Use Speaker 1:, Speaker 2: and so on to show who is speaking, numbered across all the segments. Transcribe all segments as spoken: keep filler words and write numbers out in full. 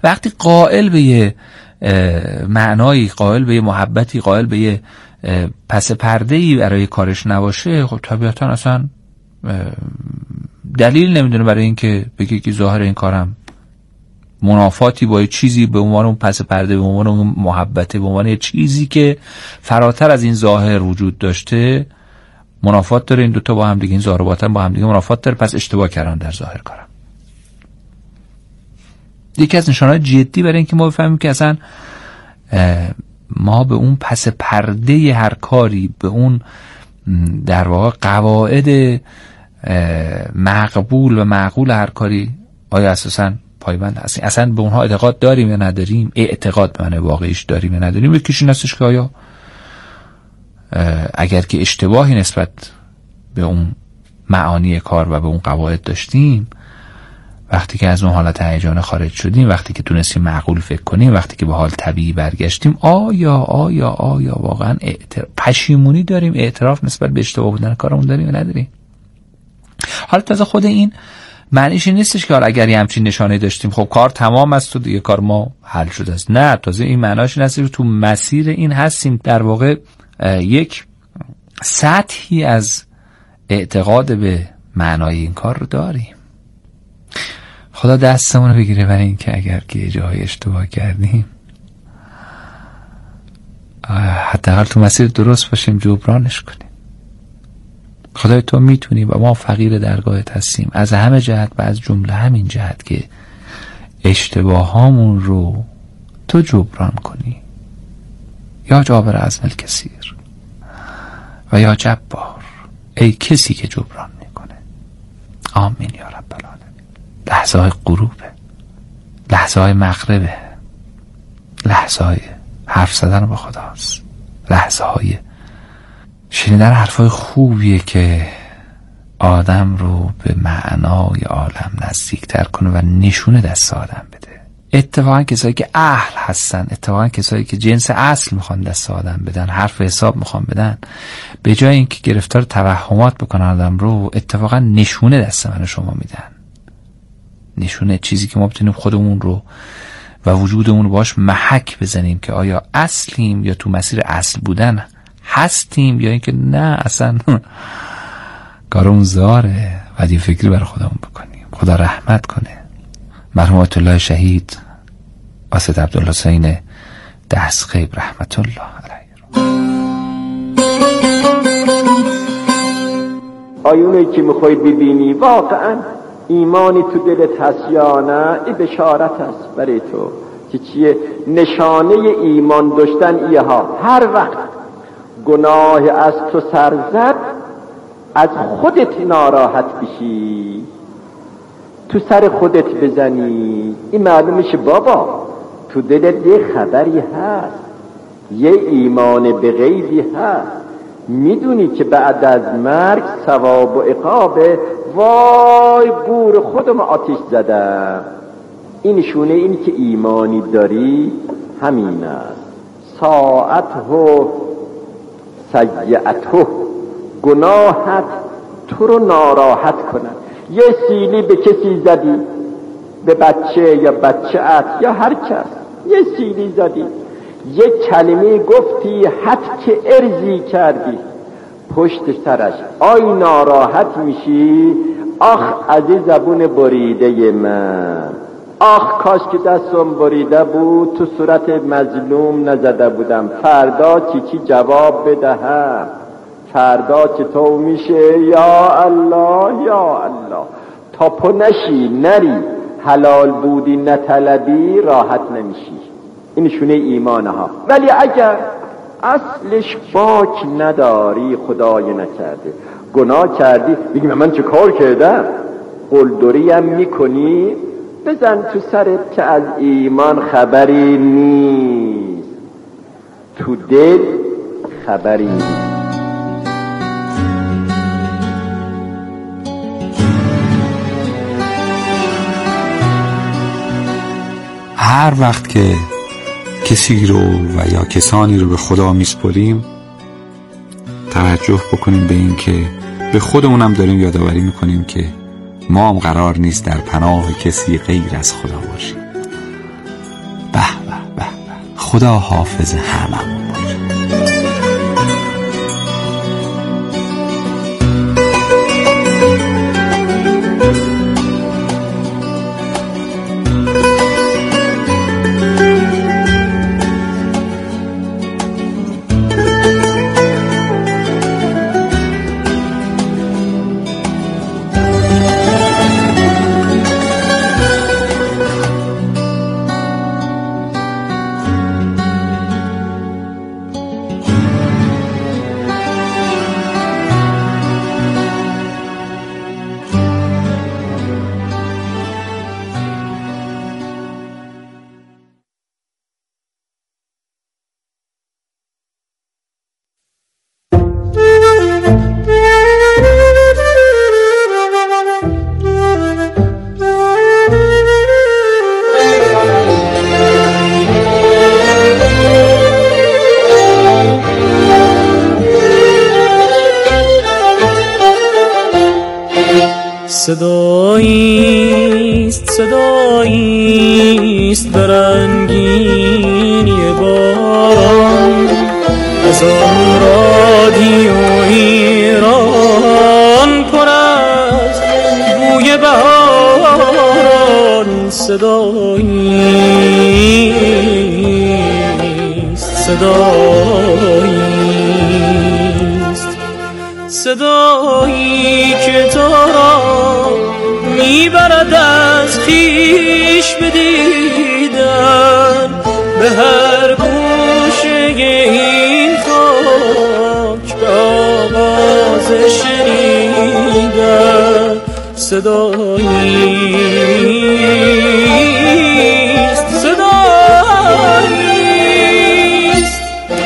Speaker 1: وقتی قائل به یه معنایی، قائل به یه محبتی، قائل به یه پس پرده‌ای برای کارش نباشه، خب طبیعتا اصلا دلیل نمیدونه برای اینکه بگه که ظاهر این کارم منافاتی با یه چیزی به عنوان اون پس پرده، به عنوان اون محبته، به عنوان یه چیزی که فراتر از این ظاهر وجود داشته منافات داره. این دوتا با هم دیگه، این ظاهر و باطن با هم دیگه منافات داره، پس اشتباه کردن در ظاهر کارم. یکی از نشانه‌های جدی برای اینکه ما بفهمیم که اصلا ما به اون پس پرده هر کاری، به اون در واقع قواعد مقبول و معقول هر کاری آیا اساساً پایبند هستیم، اصلا به اونها اعتقاد داریم یا نداریم، اعتقاد به معنی واقعیش داریم یا نداریم. یکیش این هستش که آیا اگر که اشتباهی نسبت به اون معانی کار و به اون قواعد داشتیم، وقتی که از اون حالت هیجان خارج شدیم، وقتی که تونستیم معقول فکر کنیم، وقتی که به حال طبیعی برگشتیم، آیا آیا آیا واقعا اعتراف پشیمونی داریم، اعتراف نسبت به اشتباه بودن کارمون داریم یا نداریم؟ حالا تازه خود این معنیش این نیستش که حالا اگر یه همچین نشانه داشتیم خب کار تمام است و دیگه کار ما حل شده است. نه، تازه این معناش این است که تو مسیر این هستیم، در واقع یک سطحی از اعتقاد به معنای این کار رو داریم. خدا دستمون رو بگیره برای این که اگر که جای اشتباه کردیم حداقل تو مسیر درست باشیم، جبرانش کنیم. خدای تو میتونی و ما فقیر درگاهت هستیم از همه جهت و از جمله همین جهت که اشتباهامون رو تو جبران کنی، یا جابر عزم الکثیر و یا جبار، ای کسی که جبران میکنه. آمین یا رب العالمین. لحظه های غروبه، لحظه های مغربه، لحظه های حرف زدن با خداست، لحظه های شنیدن حرفای خوبیه که آدم رو به معنای عالم نزدیکتر کنه و نشونه دست آدم بده. اتفاقا کسایی که اهل هستن، اتفاقا کسایی که جنس اصل میخوان دست آدم بدن، حرف حساب میخوان بدن، به جای اینکه گرفتار توهمات بکنن آدم رو، اتفاقا نشونه دست من شما میدن. نشونه چیزی که ما بتونیم خودمون رو و وجودمون رو باش محک بزنیم که آیا اصلیم یا تو مسیر اصل بودن هستیم، یا اینکه نه اصلا کارمون زاره و یه فکری برای خودمون بکنیم. خدا رحمت کنه مرحوم آیت الله شهید اسد عبدالحسین دستخیب رحمت الله علیه.
Speaker 2: آیونی که میخوای ببینی واقعا ایمانی تو دلت هست یا نه، این بشارت هست برای تو که چیه نشانه ایمان داشتن ایه ها. هر وقت گناه از تو سر زد از خودت ناراحت بشی، تو سر خودت بزنی، این معلوم میشه بابا تو دلت یه خبری هست، یه ایمان به غیبی هست، میدونی که بعد از مرگ ثواب و عقاب، وای گور خودم آتش زدم. این نشونه اینی که ایمانی داری همین است. ساعته سیئته، گناهت تو رو ناراحت کنن. یه سیلی به کسی زدی، به بچه یا بچه ات یا هر کس یه سیلی زدی، یه کلمه گفتی، حد که ارزی کردی پشت سرش آی ناراحت میشی. آخ از این زبون بریده من، آخ کاش که دستم بریده بود تو صورت مظلوم نزده بودم، فردا چی چی جواب بدهم، فردا چطور میشه. یا الله یا الله، تا پا نشی نری حلال بودی نطلبی راحت نمیشی. این نشونه ایمانه ها. ولی اگر اصلش باک نداری، خدای نکرده گناه کردی، بگی من چه کار کردم، قلدری هم میکنی، بزن تو سرت که از ایمان خبری نیست، تو دل خبری نیست.
Speaker 3: هر وقت که کسی رو و یا کسانی رو به خدا میسپریم توجه بکنیم به این که به خودمونم داریم یادآوری میکنیم که ما هم قرار نیست در پناه کسی غیر از خدا باشیم. خدا حافظ هممون باشه.
Speaker 4: صداییست صداییست برنگینی باران از آن رادیو ایران پر از بوی بهاران. صداییست صداییست صدایی که تو را میبرد از خویش بدیدن به هر گوشه این خاک به آواز شنیدن. صداییست صداییست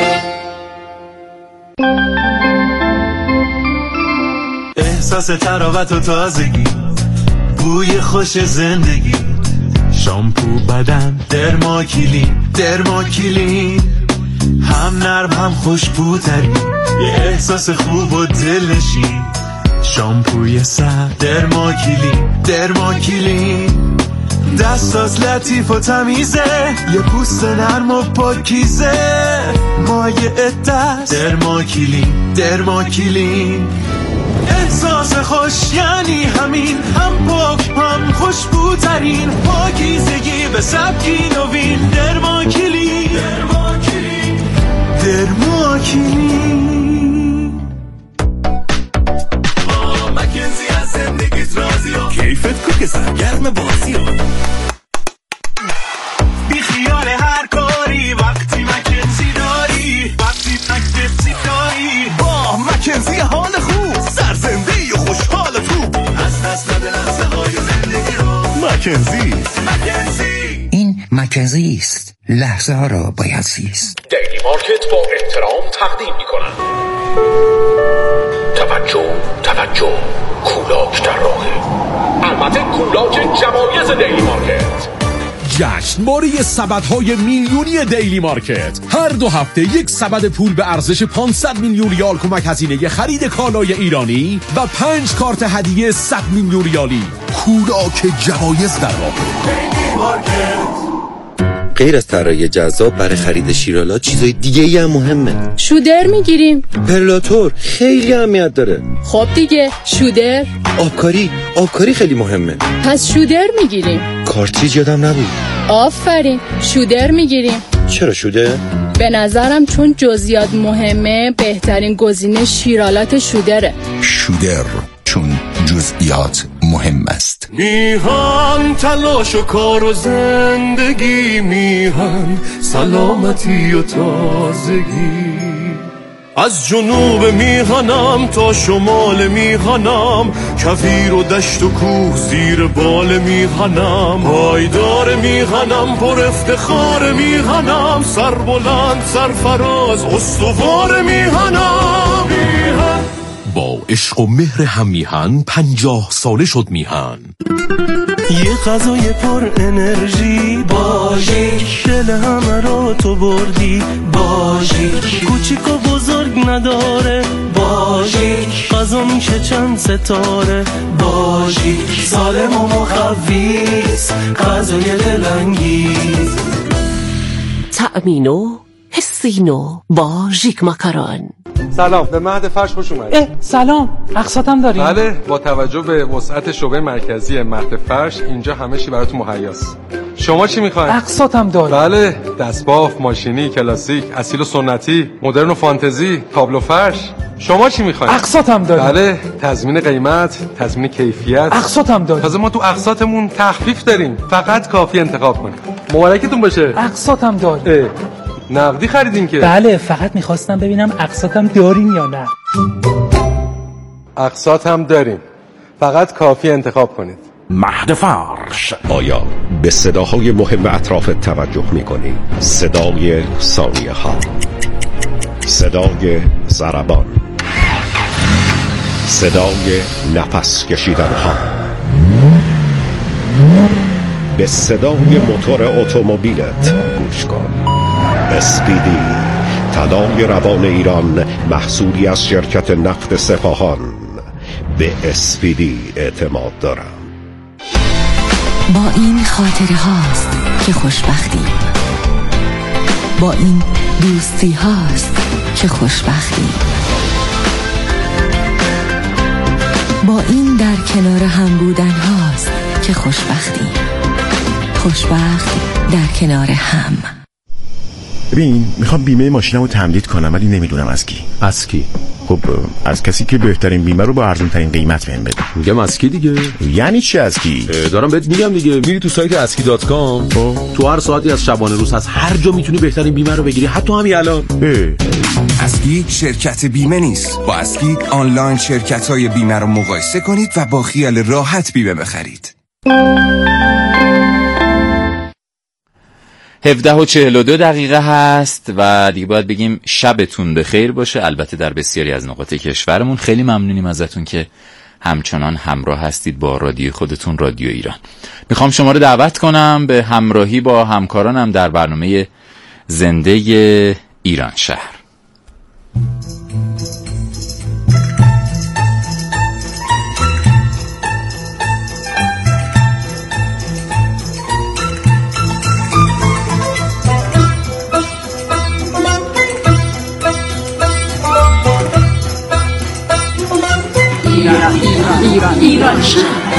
Speaker 5: احساس تراوت و تازگی، بوی خوش زندگی، شامپو بدن، درماکیلین درماکیلین، هم نرم هم خوشبوترین، یه احساس خوب و دلنشین. شامپوی سر، درماکیلین درماکیلین، دستاز لطیف و تمیزه، یه پوست نرم و پاکیزه، مایع دست، درماکیلین درماکیلین. احساس خوش یعنی همین، هم پاک هم خوشبوترین، پاکیزگی به سبکی نوین. درماکیلین درماکیلین درماکیلین. با مکنزی از زندگیت راضی ها، کیفت کو که سرگرم بازی ها، بی خیال هر کاری وقتی مکنزی داری، وقتی مکنزی داری. با مکنزی حال خوب، سرزنده‌ای و خوشحال تو، از دست نده لحظه های زندگی رو. مکنزی مکنزی
Speaker 6: این مکنزی است، لحظه ها را باید زیست.
Speaker 7: دیلی مارکت با احترام تقدیم می کنند. توجه توجه، کولاک در راهه. البته کولاک جوایز دیلی مارکت.
Speaker 8: جشنواره سبدهای میلیونی دیلی مارکت، هر دو هفته یک سبد پول به ارزش پانصد میلیون ریال کمک هزینه خرید کالای ایرانی و پنج کارت هدیه صد میلیون ریالی. کولاک جوایز در راه. دیلی مارکت.
Speaker 9: غیر از طرای جذاب برای خرید شیرالا، چیزای دیگه ای هم مهمه.
Speaker 10: شودر میگیریم.
Speaker 9: پرلاتور خیلی اهمیت داره.
Speaker 10: خب دیگه شودر.
Speaker 9: آبکاری آبکاری خیلی مهمه.
Speaker 10: پس شودر میگیریم.
Speaker 9: کارتریج یادم نبود.
Speaker 10: آفرین، شودر میگیریم.
Speaker 9: چرا شودر؟
Speaker 10: به نظرم چون جزئیات مهمه، بهترین گزینه شیرالات شودره.
Speaker 8: شودر چون جزئیات مهم است.
Speaker 5: میهن تلاش و کار و زندگی، میهن سلامتی و تازگی. از جنوب میهنم تا شمال میهنم، کویر و دشت و کوه زیر بال میهنم. پایدار میهنم، پر افتخار میهنم، سربلند سرفراز استوار میهنم. میهن
Speaker 8: با عشق و مهر هم میهن پنجاه ساله شد میهن.
Speaker 5: یه غذای پر انرژی، باژیک دل همه رو تو بردی، باژیک کوچیک و بزرگ نداره، باژیک غذا میشه چند ستاره، باژیک سالم و مخویس، غذای دلانگیز.
Speaker 11: طعمینو حسینو با ژیک ماکارون.
Speaker 12: سلام، به مهد فرش خوش اومدید.
Speaker 13: سلام، اقساط هم داریم؟
Speaker 12: بله، با توجه به وسعت شعبه مرکزی مهد فرش اینجا همه چی براتون مهیاست. شما چی میخواین؟
Speaker 13: اقساط هم داریم.
Speaker 12: بله، دستباف، ماشینی، کلاسیک، اصیل و سنتی، مدرن و فانتزی، تابلو فرش. شما چی میخواین؟
Speaker 13: اقساط هم داریم.
Speaker 12: بله، تضمین قیمت، تضمین کیفیت.
Speaker 13: اقساط هم داریم.
Speaker 12: تازه ما تو اقساطمون تخفیف داریم. فقط کافی انتخاب کنید. مبارکتون باشه.
Speaker 13: اقساط هم داریم.
Speaker 12: نقدی خریدین که؟
Speaker 13: بله، فقط میخواستم ببینم اقساط هم دارین یا نه.
Speaker 12: اقساط هم داریم، فقط کافی انتخاب کنید.
Speaker 14: مهد فرش. آیا به صداهای مهم اطراف توجه میکنی؟ صدای ثانیه ها، صدای ضربان، صدای نفس کشیدن ها، به صدای موتور اتومبیلت گوش کن. اسپیدی، طلای روان ایران، محصولی از شرکت نفت سپاهان. به اسپیدی اعتماد دارم.
Speaker 15: با این خاطره هاست که خوشبختی، با این دوستی هاست که خوشبختی، با این در کنار هم بودن هاست که خوشبختی. خوشبخت در کنار هم.
Speaker 16: ببین، میخوام بیمه ماشینمو تمدید کنم ولی نمیدونم از کی.
Speaker 17: از کی؟
Speaker 16: خب از کسی که بهترین بیمه رو با ارزون ترین قیمت بهم بده.
Speaker 17: میگم از کی دیگه؟
Speaker 16: یعنی چی از کی؟
Speaker 17: دارم بهت میگم دیگه. میری تو سایت اسکی دات کام، تو هر ساعتی از شبانه روز از هر جا میتونی بهترین بیمه رو بگیری، حتی همین الان.
Speaker 18: اسکی شرکت بیمه نیست. با اسکی آنلاین شرکت‌های بیمه رو مقایسه کنید و با خیال راحت بیمه بخرید.
Speaker 19: هفده و چهل و دو دقیقه هست و دیگه باید بگیم شبتون بخیر باشه. البته در بسیاری از نقاط کشورمون. خیلی ممنونیم ازتون که همچنان همراه هستید با رادیو خودتون، رادیو ایران. میخوام شما رو دعوت کنم به همراهی با همکارانم در برنامه زنده ایران شهر.
Speaker 4: ایران ایران ایران شهر.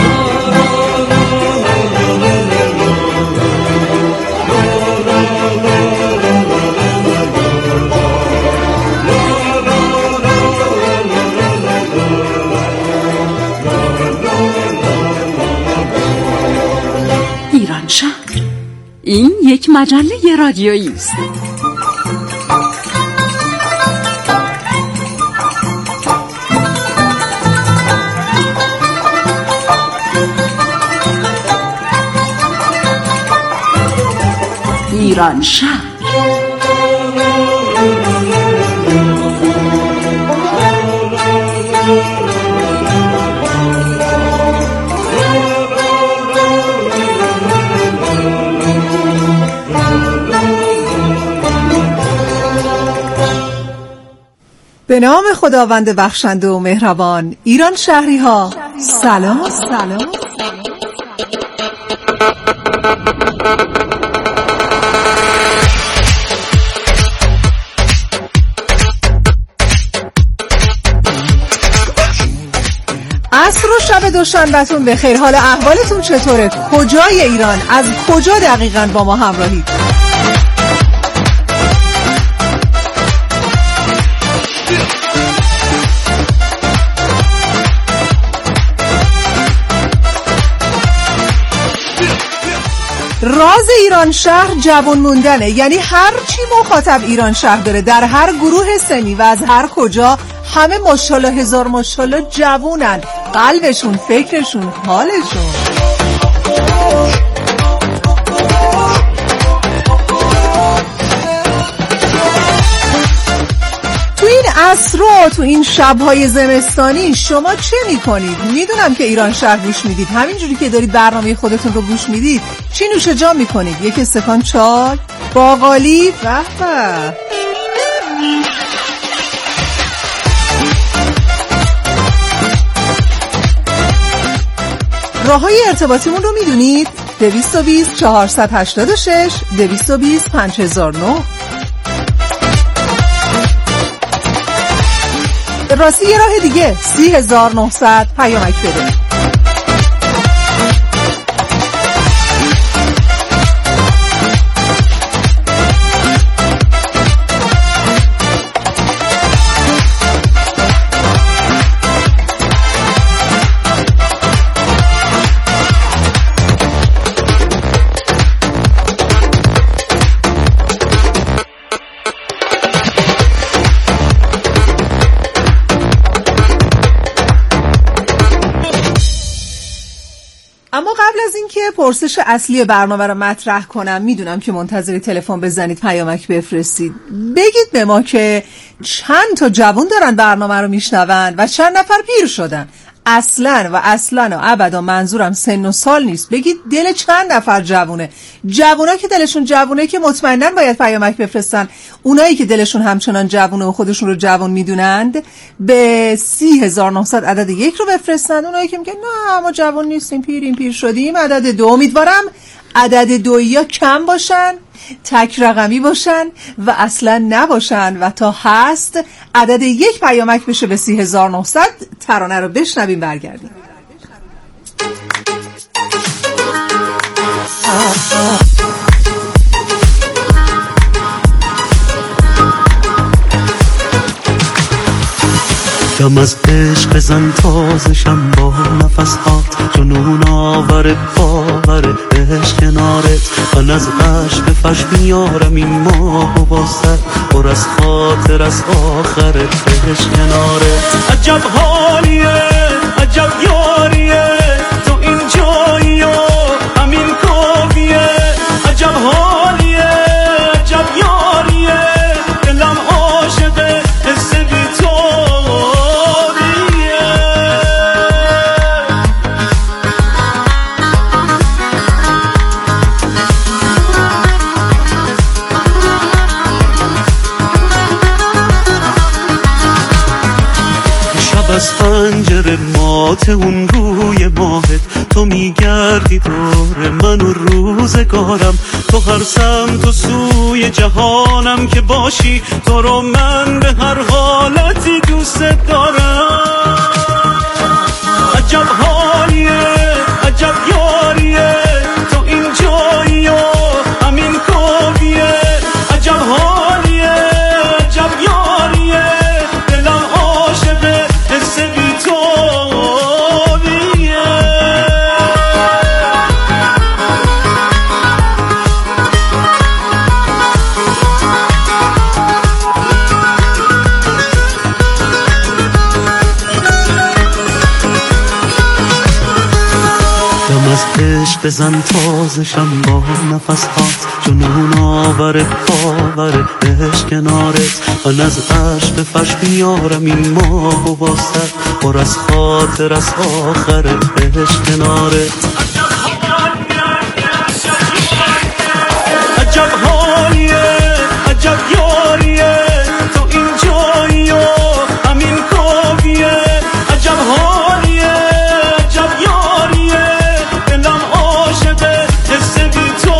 Speaker 4: ایران شهر، این یک مجله رادیویی است. ایران شهر.
Speaker 20: به نام خداوند بخشنده و مهربان. ایران شهری ها، سلام سلام. عصر و شب دوشنبهتون بخیر. حال احوالتون چطوره؟ کجای ایران؟ از کجا دقیقاً با ما همراهید؟ راز ایران شهر جوان موندنه. یعنی هر چی مخاطب ایران شهر داره در هر گروه سنی و از هر کجا، همه ماشاءالله هزار ماشاءالله جوونن. قلبشون، فکرشون، حالشون. تو این عصر و تو این شب‌های زمستانی شما چه می‌کنید؟ میدونم که ایران شهر گوش میدید. همینجوری که دارید برنامه خودتون رو گوش میدید، چی نوش جان می‌کنید؟ یک استکان چای، باقالی، به به. راه‌های ارتباطیمون رو میدونید؟ دویست و بیست چهارصد و هشتاد و شش دویست و بیست پنج هزار و نه. راستی یه راه دیگه سی هزار و نهصد پیامک بده. اما قبل از اینکه پرسش اصلی برنامه رو مطرح کنم، میدونم که منتظری تلفن بزنید پیامک بفرستید، بگید به ما که چند تا جوان دارن برنامه رو میشنون و چند نفر پیر شدن. اصلا و اصلا و ابدا منظورم سن و سال نیست، بگید دل چند نفر جوونه. جوونا که دلشون جوونه که مطمئناً باید پیامک بفرستن. اونایی که دلشون همچنان جوونه و خودشون رو جوان میدونند به سی هزار و نهصد عدد یک رو بفرستن. اونایی که میگن نه ما جوان نیستیم، پیریم، پیر شدیم، عدد دو. امیدوارم عدد دویی ها کم باشن، تک رقمی باشن و اصلا نباشن و تا هست عدد یک پیامک بشه به سی هزار و نهصد. ترانه رو بشنویم برگردیم.
Speaker 21: دم از عشق زن تازشم با نفسات، جنون آور باور عشق کنارت. من از عشق به فش میارم این ماه و باست پر از خاطر از آخرت عشق کنارت. عجب حالیه عجب یاریه تو این جایی و همین کافیه. عجب حالیه عجب یاریه دلم عاشقه حس بی تو. از پنجره مات اون روی ماهت تو میگردی دور من و روزگارم. تو هر سمت و سوی جهانم که باشی، تو رو من به هر حالتی دوست دارم. عجب حالیه عجب یاریه تو این جایی و همین کافیه. عجب حالیه عجب یاریه دلم عاشقه حس بی تو. عشق بزن تازشم با نفسات، جنون آور باور عشق کنارت. من از عشق به فش میارم این ماه و باست پر از خاطر از آخرت عشق کنارت. عجب حالیه عجب یاریه تو این جایی و همین کافیه. عجب حالیه عجب یاریه دلم عاشقه حس بی تو.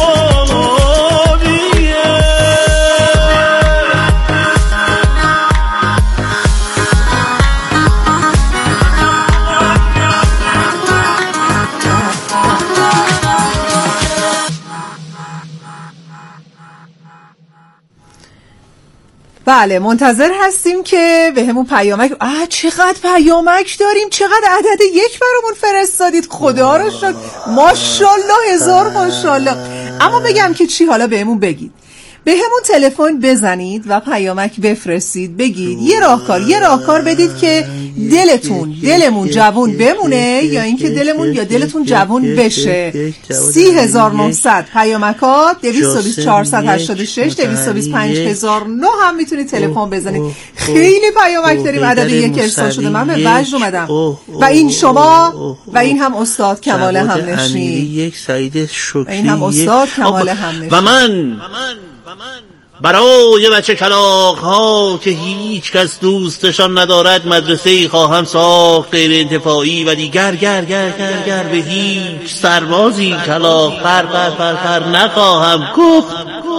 Speaker 20: بله منتظر هستیم که به همون پیامک. آه چقدر پیامک داریم، چقدر عدد یک برامون فرستادید، خدا رو شکر، ماشاءالله هزار ماشاءالله. اما بگم که چی، حالا به همون بگید، به همون تلفن بزنید و پیامک بفرستید، بگید یه راهکار یه راهکار بدید که دلتون دلمون جوون بمونه یا اینکه دلمون یا دلتون جوون بشه. سی هزار و نهصد پیامکات دویست و بیست چهارصد و هشتاد و شش دویست و بیست پنج هزار و نه هم میتونید تلفن بزنید. خیلی پیامک داریم، عدد یک ارسال شده، من به وجد اومدم. و این شما و این هم استاد کمال همنشین،
Speaker 22: یک سعید شکریه
Speaker 20: و این هم استاد کمال همنشین
Speaker 22: و من
Speaker 21: برای بچه کلاغ ها که هیچ کس دوستشان ندارد مدرسه‌ای خواهم ساخت غیر انتفاعی، ولی گر گر گر گر گر به هیچ سربازی کلاغ پر پر پر پر نخواهم گفت.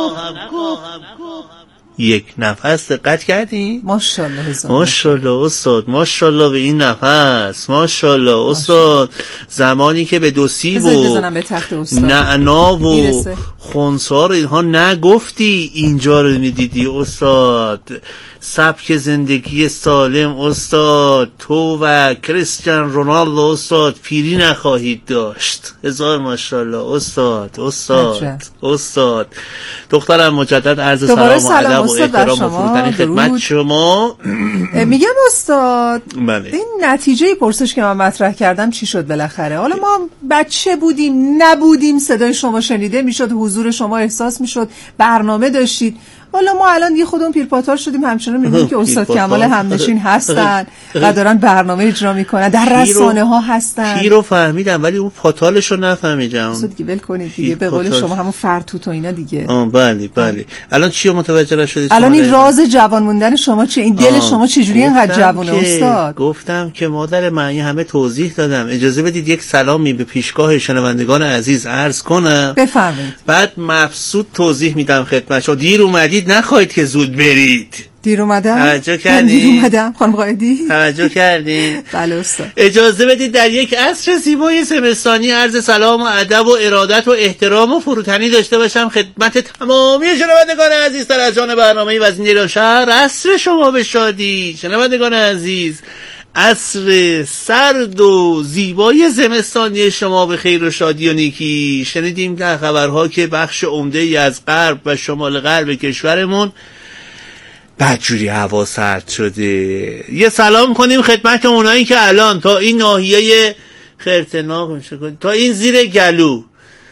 Speaker 21: یک نفس دقت کردی؟
Speaker 20: ماشاءالله هزار
Speaker 21: ماشاءالله استاد، ماشاءالله به این نفس، ماشاءالله استاد. زمانی که به دو سیب و نعنا و خنثار اینها نگفتی اینجا رو میدیدی استاد. سبک زندگی سالم استاد، تو و کریستیان رونالدو استاد پیری نخواهید داشت. هزار ماشاءالله استاد استاد عجب. استاد دخترم مجدد عرض سلام و ادب و احترام و فروتنی خدمت شما.
Speaker 20: میگم استاد
Speaker 21: بله.
Speaker 20: این نتیجه پرسش که من مطرح کردم چی شد بالاخره؟ حالا ما بچه بودیم نبودیم صدای شما شنیده میشد، حضور شما احساس میشد، برنامه داشتید. حالا ما الان یه خودمون پیرپاتار شدیم، همچنان می‌بینیم که استاد کمال همنشین هستن و دارن برنامه اجرا میکنن، در رسانه ها هستن.
Speaker 21: پیر رو فهمیدم ولی اون پاتالش رو نفهمیدم.
Speaker 20: استاد دیگه ول کنید دیگه، به قول شما همون فرتوت و اینا دیگه.
Speaker 21: آه بله بله. الان چی رو متوجه نشدید؟
Speaker 20: الان این راز جوان موندن شما چیه؟ این دل شما چجوری اینقدر جوونه استاد؟
Speaker 21: گفتم که مادر معنی همه توضیح دادم. اجازه بدید یک سلامی به پیشگاه شنوندگان عزیز عرض کنم.
Speaker 20: بفرمایید.
Speaker 21: بعد مبسوط توضیح میدم خدمتشما. دیر اومدید نخواهید که زود برید.
Speaker 20: دیر اومدم؟
Speaker 21: توجه کردین؟
Speaker 20: دیر اومدم خانم قائدی؟
Speaker 21: توجه کردین؟
Speaker 20: بله استاد.
Speaker 21: اجازه بدید در یک عصر زیبای زمستانی عرض سلام و ادب و ارادت و احترام و فروتنی داشته باشم خدمت تمامی شنوندگان عزیز در از جان برنامه وزین ایران شهر. عصر شما به شادی شنوندگان عزیز، عصر سرد و زیبای زمستانی شما به خیر و شادی و نیکی. شنیدیم در خبرها که بخش عمده ای از غرب و شمال غرب کشورمون بدجوری هوا سرد شده. یه سلام کنیم خدمت اونایی که الان تا این ناحیه خرتناق میشه کنیم، تا این زیر گلو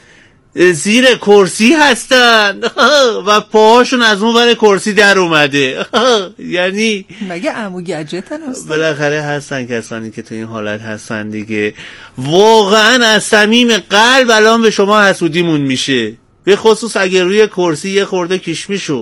Speaker 21: زیر کرسی هستن و پاهاشون از اون ور کرسی در اومده. یعنی
Speaker 20: مگه عمو گجتن هستن؟
Speaker 21: بالاخره هستن کسانی که تو این حالت هستن دیگه. واقعا از صمیم قلب الان به شما حسودیمون میشه، به خصوص اگر روی کرسی یه خورده کشمشو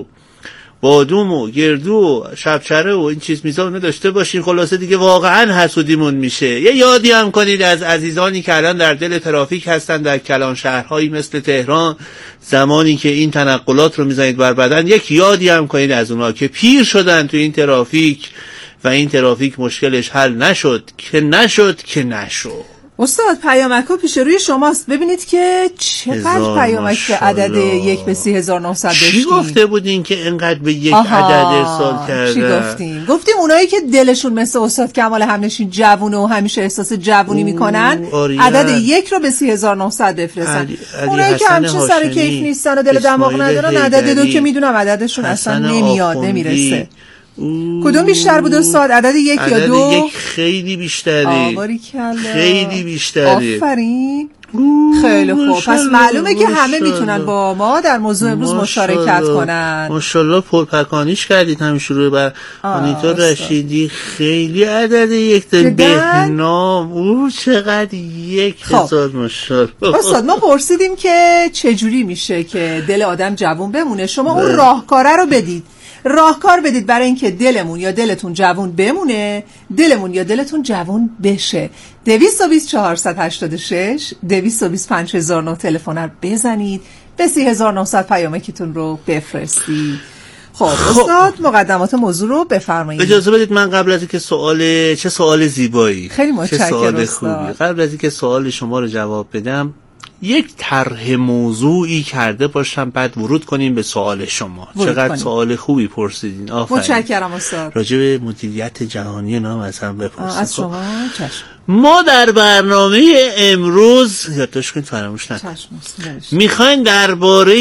Speaker 21: بادوم و گردو و شبچره و این چیز میزا داشته باشین. خلاصه دیگه واقعا حسودیمون میشه. یه یادی هم کنید از عزیزانی که الان در دل ترافیک هستن در کلان شهرهایی مثل تهران، زمانی که این تنقلات رو میزنید بر بدن، یک یادی هم کنید از اونا که پیر شدن تو این ترافیک و این ترافیک مشکلش حل نشد که نشد که نشد.
Speaker 20: استاد پیامک‌ها پیش روی شماست، ببینید که چقدر پیامک به عدد یک به سی هزار و نهصد داشتیم.
Speaker 21: چی گفته بودین که اینقدر به یک عدد ارسال کرده؟
Speaker 20: چی گفتیم؟ گفتیم اونایی که دلشون مثل استاد کمال همنشین جوونه و همیشه احساس جوونی میکنن عدد یک رو به سی هزار و نهصد بفرستن. اونایی که همچین سر کیف نیستن و دل دماغ ندارن عدد دو که میدونم عددشون اصلا نمیاد نمیرسه. کدوم بیشتر بود استاد؟ عدد یک
Speaker 21: عدد
Speaker 20: یا دو؟
Speaker 21: یک خیلی بیشتره.
Speaker 20: آباری کلا.
Speaker 21: خیلی بیشتره.
Speaker 20: آفرین. خیلی خوب. پس معلومه که همه میتونن با ما در موضوع امروز مشارکت کنن.
Speaker 21: ماشاءالله پرپکانیش کردید همین شروع بر آنیتا رشیدی. خیلی عدد یک دل بهنام. او چقدر یک هزار ماشاءالله.
Speaker 20: استاد ما پرسیدیم که چجوری میشه که دل آدم جوون بمونه. شما اون راهکاره رو بدید. راهکار بدید برای اینکه دلمون یا دلتون جوون بمونه، دلمون یا دلتون جوون بشه. دویست و بیست چهارصد و هشتاد و شش دویست و بیست پنج هزار و نه تلفن رو بزنید، به سی هزار و نهصد پیامکتون رو بفرستید. خب استاد مقدمات موضوع رو بفرمایید.
Speaker 21: اجازه بدید من قبل از اینکه سوال چه سوال زیبایی،
Speaker 20: خیلی متشکرم
Speaker 21: سوال خوبی، قبل از اینکه سوال شما رو جواب بدم یک طرح موضوعی کرده باشم بعد ورود کنیم به سوال شما. چقدر کنیم. سوال خوبی پرسیدین. آفرین.
Speaker 20: متشکرم استاد.
Speaker 21: راجع به مدیریت جهانی نام از هم بپرسید.
Speaker 20: از شما چشم.
Speaker 21: ما در برنامه امروز یادداشت کنید فراموش نکنید. میخوایم درباره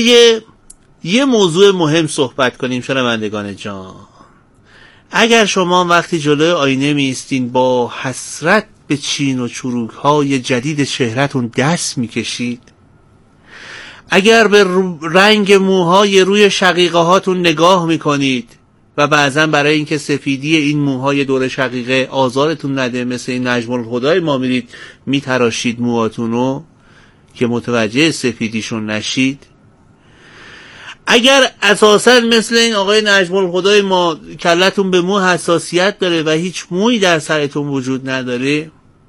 Speaker 21: یه موضوع مهم صحبت کنیم شنوندگان جان. اگر شما وقتی جلوی آینه میستین با حسرت به چین و چروک های جدید چهره‌تون دست میکشید، اگر به رنگ موهای روی شقیقه هاتون نگاه میکنید و بعضا برای اینکه سفیدی این موهای دور شقیقه آزارتون نده مثل این نجم الهدای ما میرید میتراشید موهاتونو که متوجه سفیدیشون نشید،
Speaker 1: اگر اساسا مثل این آقای نجم الهدای ما کلتون به مو حساسیت داره و هیچ مویی در سرتون وجود نداره،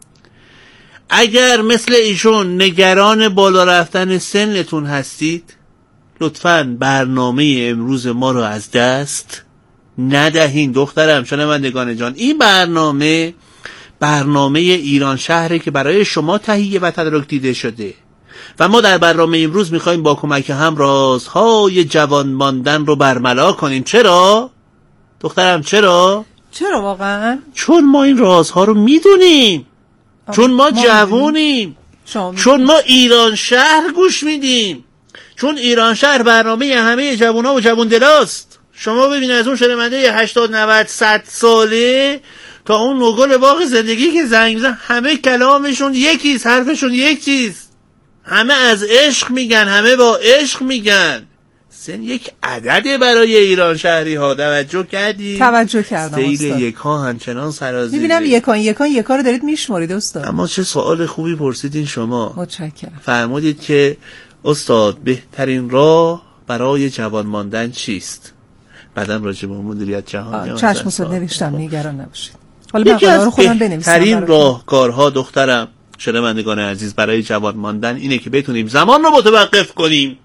Speaker 1: اگر مثل ایشون نگران بالا رفتن سنتون هستید، لطفاً برنامه امروز ما رو از دست ندهین. دخترم شنوندگان جان، این برنامه برنامه ایران شهره که برای شما تهیه و تدارک دیده شده و ما در برنامه امروز میخوایم با کمک هم رازهای جوان ماندن رو برملا کنیم. چرا؟ دخترم چرا؟
Speaker 20: چرا واقعا؟
Speaker 1: چون ما این رازها رو میدونیم، چون ما, ما جوونیم، چون ما ایران شهر گوش میدیم، چون ایران شهر برنامه همه جوونا و جوون دلاست. شما ببین از اون شنونده هشتاد نود صد ساله تا اون نگل باغ زندگی که زنگ میزن، همه کلامشون یکیست، حرفشون یک چیز، همه از عشق میگن، همه با عشق میگن. سن یک عدده برای ایران شهری ها. توجه کردی؟
Speaker 20: توجه کردم
Speaker 1: سیل
Speaker 20: استاد.
Speaker 1: یکا همچنان سرازیره.
Speaker 20: میبینم یکان یکان یکا رو دارید میشمارید استاد.
Speaker 1: اما چه سوال خوبی پرسیدین شما.
Speaker 20: متشکرم.
Speaker 1: فرمودید که استاد بهترین راه برای جوان ماندن چیست؟ بعدم راجع به مدیریت جهانی
Speaker 20: چشم استاد نوشتم، نگران نباشید. حالا مقاله رو خودم بنویسم.
Speaker 1: بهترین راهکارها دخترم شنوندگان عزیز برای جوان ماندن اینه که بتونیم زمان رو متوقف کنیم.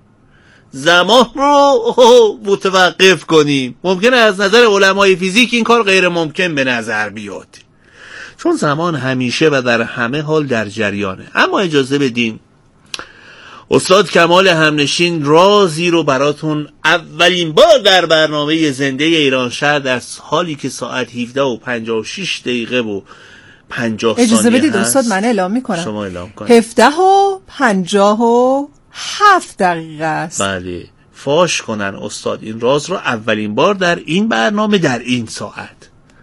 Speaker 1: زمان رو متوقف کنیم. ممکنه از نظر علمای فیزیک این کار غیر ممکن به نظر بیاد، چون زمان همیشه و در همه حال در جریانه. اما اجازه بدین استاد کمال همنشین رازی رو براتون اولین بار در برنامه زنده ایران شهر، در حالی که ساعت هفده و پنجاه و شش دقیقه و پنجاه ثانیه
Speaker 20: اجازه بدید استاد من اعلام میکنم.
Speaker 1: شما اعلام کنید.
Speaker 20: هفده و پنجاه و هفت دقیقه است.
Speaker 1: بله، فاش کنن استاد این راز رو اولین بار در این برنامه در این ساعت.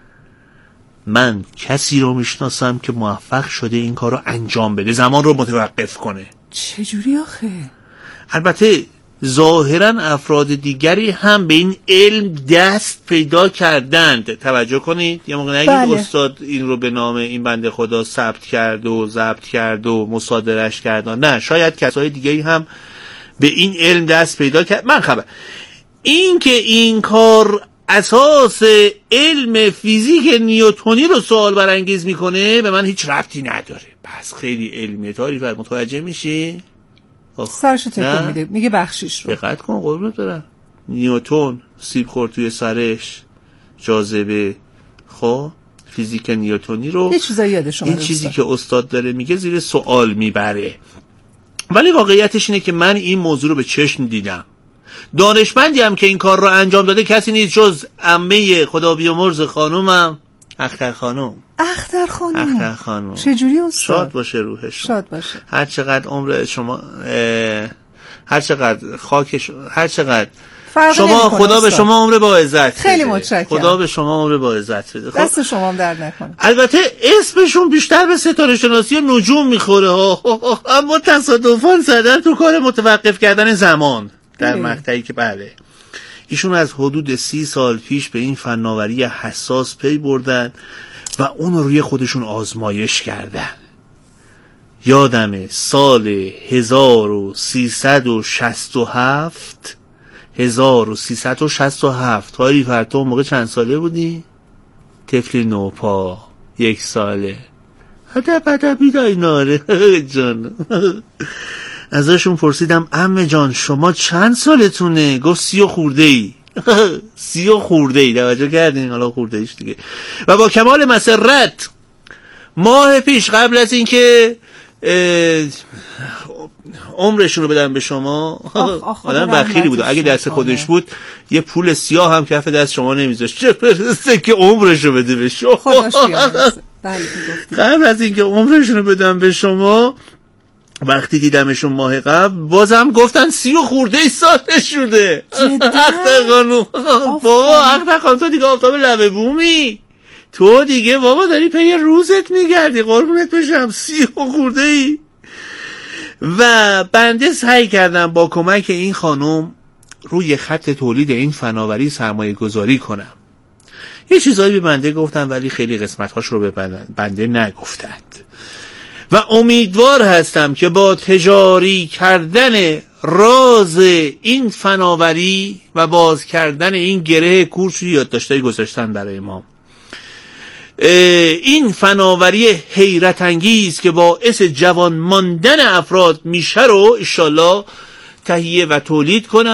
Speaker 1: من کسی رو میشناسم که موفق شده این کار رو انجام بده، زمان رو متوقف کنه.
Speaker 20: چجوری آخه؟
Speaker 1: البته ظاهرا افراد دیگری هم به این علم دست پیدا کردند. توجه کنید، یه موقع نگید بله. استاد این رو به نام این بنده خدا ثبت کرد و ضبط کرد و مصادرهش کرد. نه، شاید کسای دیگری هم به این علم دست پیدا کرد. من خبر این که این کار اساس علم فیزیک نیوتنی رو سوال برانگیز میکنه به من هیچ ربطی نداره. بس خیلی علمیه. تعریف متوجه میشی؟
Speaker 20: سرشو تکون میده، میگه بخشیش رو
Speaker 1: دقت کن قربونت برم. نیوتن سیب خورد توی سرش، جاذبه، خب فیزیک نیوتنی رو
Speaker 20: یه چیزایی یاد شما.
Speaker 1: این چیزی که استاد داره میگه زیر سوال میبره. ولی واقعیتش اینه که من این موضوع رو به چشم دیدم. دانشمندی هم که این کار رو انجام داده کسی نیست جز عمه خدا بیامرز خانومم، اختر خانوم.
Speaker 20: اختر خانوم
Speaker 1: اختر خانوم
Speaker 20: چجوری استاد؟
Speaker 1: شاد باشه روحش،
Speaker 20: شاد باشه.
Speaker 1: هر چقدر عمر شما، هر چقدر خاکش، هر چقدر شما خدا به شما عمر با عزت
Speaker 20: خیلی متشکرم.
Speaker 1: خدا به شما عمر با عزت بده.
Speaker 20: خب دست شما هم درد نکنه.
Speaker 1: البته اسمشون بیشتر به ستاره شناسی و نجوم میخوره ها، اما تصادفاً زدن تو کار متوقف کردن زمان در مقطعی که بله ایشون از حدود سی سال پیش به این فناوری حساس پی بردن و اون رو روی خودشون آزمایش کردن. یادمه سال هزار و سیصد و شصت و هفت هزار و سیصد و شصت و هفت هایی فرتو موقع چند ساله بودی؟ طفل نوپا، یک ساله، هده بده بیدای ناره جان. ازشون پرسیدم عمه جان شما چند سالتونه؟ گفت سی و خورده ای. سی و خورده ای، توجه کردین؟ حالا خورده ایش دیگه. و با کمال مسرت ماه پیش قبل از اینکه عمرشون رو بدن به شما، آدم بخیلی بود، اگه دست خودش بود یه پول سیاه هم کف دست شما نمیذاشت، چه برسه که عمرش رو بده به شما. قبل از اینکه عمرشون رو بدن به شما، وقتی دیدمشون ماه قبل بازم گفتن سی و خورده ای سالش شده. اختر خانوم، بابا اختر خانوم تو دیگه آفتاب لبه بومی، تو دیگه بابا داری پی روزت میگردی، قربونت بشم، سی و خورده ای. و بنده سعی کردم با کمک این خانم روی خط تولید این فناوری سرمایه گذاری کنم. یه چیزایی به بنده گفتن ولی خیلی قسمت‌هاش رو به بنده نگفتند و امیدوار هستم که با تجاری کردن راز این فناوری و باز کردن این گره کورش یادداشت‌های گذاشتن برای ما. این فناوری حیرت انگیز که باعث جوان ماندن افراد میشه رو انشالله تهیه و تولید کنم.